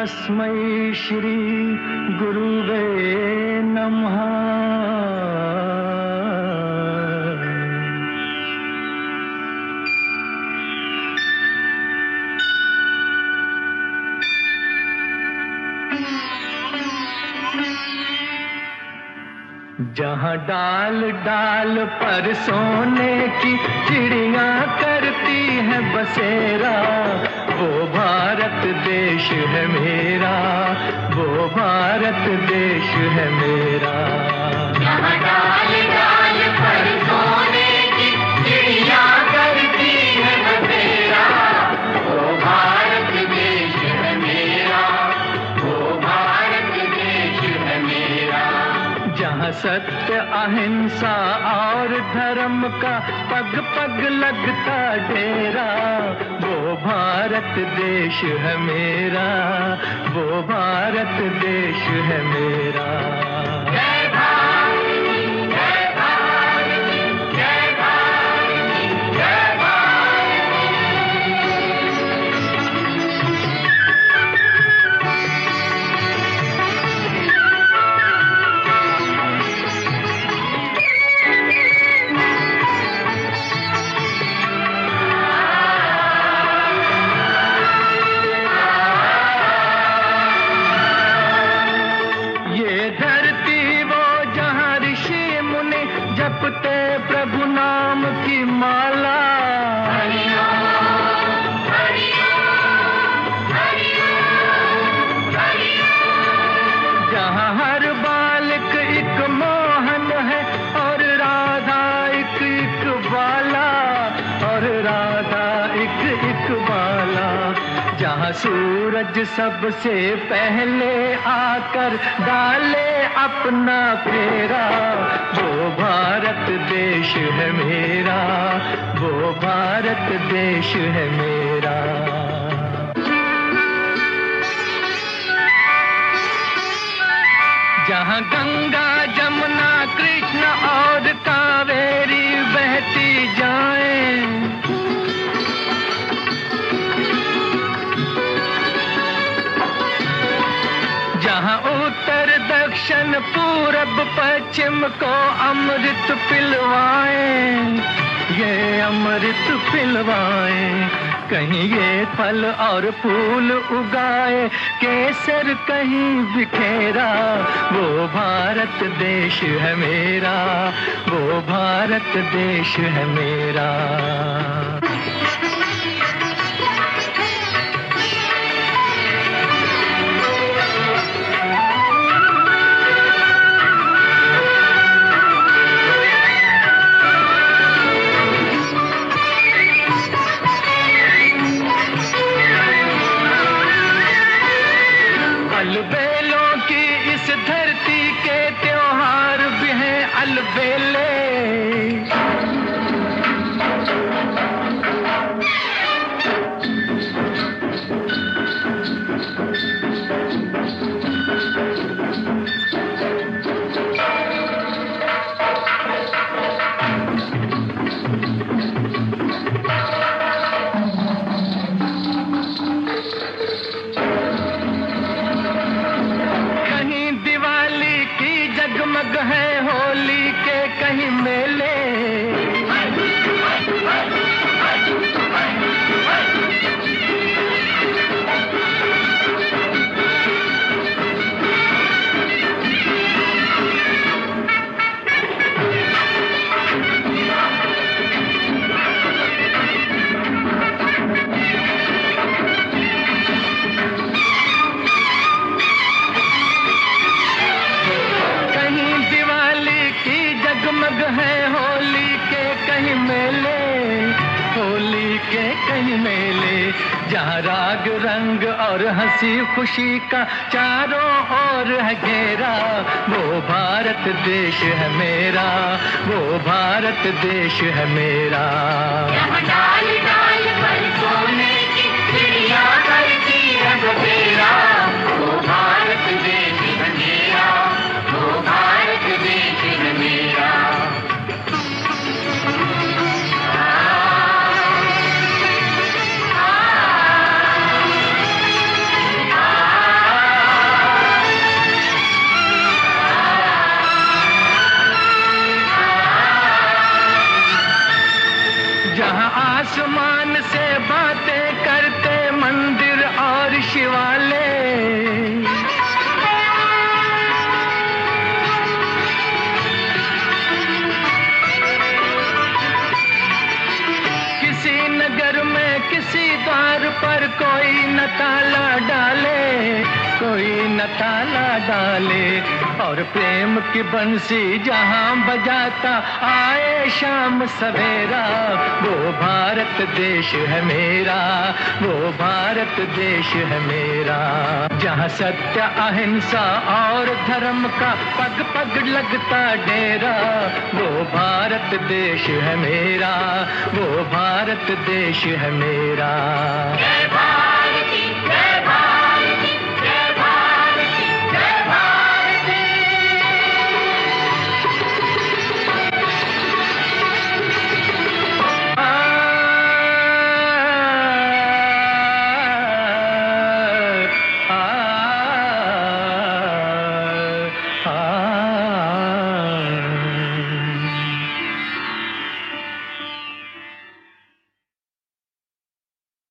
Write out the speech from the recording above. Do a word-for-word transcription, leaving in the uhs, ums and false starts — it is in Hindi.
तस्मै श्री गुरुवे नमः। जहाँ डाल डाल पर सोने की चिड़िया करती है बसेरा, वो भारत देश है मेरा, वो भारत देश है मेरा। जहाँ डाल डाल पर सोने की चिड़िया करती है बसेरा, वो भारत देश है मेरा, वो भारत देश है मेरा। जहाँ सत्य अहिंसा और धर्म का पग पग लगता डेरा, वो भारत देश है मेरा, वो भारत देश है मेरा। जय भारत, जय भारत, जय भारत, जय भारत। जपते प्रभु नाम की माला, हरि ओम, हरि ओम, हरि ओम, हरि ओम। जहाँ हर बालक एक मोहन है और राधा एक एक बाला, और राधा एक एक बाला। जहाँ सूरज सबसे पहले आकर डाले अपना फेरा, वो भारत देश है मेरा, वो भारत देश है मेरा। जहाँ गंगा जमुना कृष्ण और कावेरी बहती जाएं, जहाँ उत्तर दक्षिण पूरब पश्चिम को अमृत पिलवाएं, ये अमृत पिलवाएं। कहीं ये फल और फूल उगाए, केसर कहीं बिखेरा, वो भारत देश है मेरा, वो भारत देश है मेरा। अलबेलों की इस धरती के त्योहार भी हैं अलबेले। जगमग है होली के कहीं मेले, जगमग है होली के कहीं मेले, होली के कहीं मेले। जहाँ राग रंग और हंसी खुशी का चारों ओर है घेरा, वो भारत देश है मेरा, वो भारत देश है मेरा। जहाँ डाल डाल पर सोने की चिड़िया करती है बसेरा, वो भारत देश है मेरा, वो भारत देश है मेरा। आ, आ, आ, न ताला डाले, और प्रेम की बंसी जहां बजाता आए शाम सवेरा, वो भारत देश है मेरा, वो भारत देश है मेरा। जहां सत्य अहिंसा और धर्म का पग पग लगता डेरा, वो भारत देश है मेरा, वो भारत देश है मेरा। जय भारत।